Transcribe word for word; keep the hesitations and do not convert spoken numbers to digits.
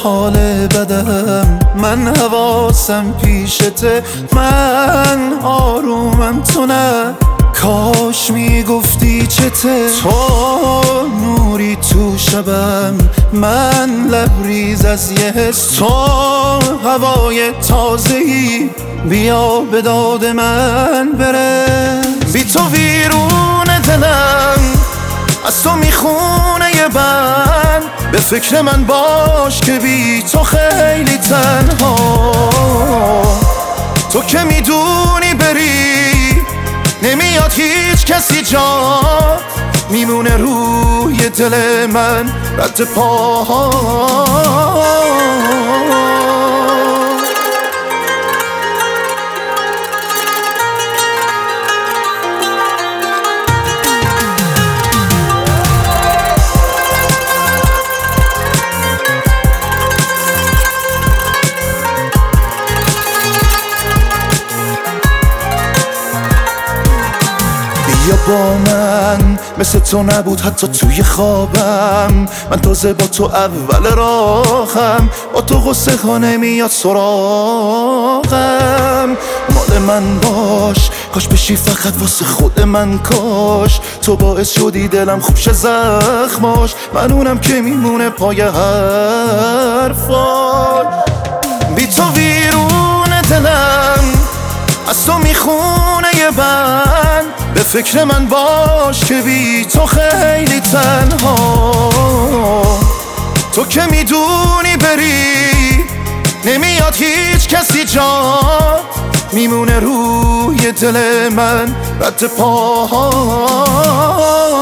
حال بدم، من حواسم پیشته، من آرومم تو نه. کاش میگفتی چته، تو نوری تو شبم، من لبریز از یه حس، تو هوای تازه‌ای، بیا به داد من بره. بی تو ویرون دلم، از تو میخونه یه بند، به فکر من باش که بی تو خیلی تنها. تو که میدونی بری نمیاد هیچ کسی جات، میمونه روی دل من رد پاها. بیا با من، مثل تو نبود حتی توی خوابم، من تازه با تو اول راهم، با تو غصه ها نمیاد سراغم. مال من باش، کاش بشی فقط واسه خود من، کاش تو باعث شدی دلم خوب شه زخماش، من اونم که میمونه پای حرفاش. بی تو ویرون دلم، از تو میخونه یه بند، به فکر من باش که بی تو خیلی تنها. تو که میدونی بری نمیاد هیچ کسی جات، میمونه روی دل من رد پاها.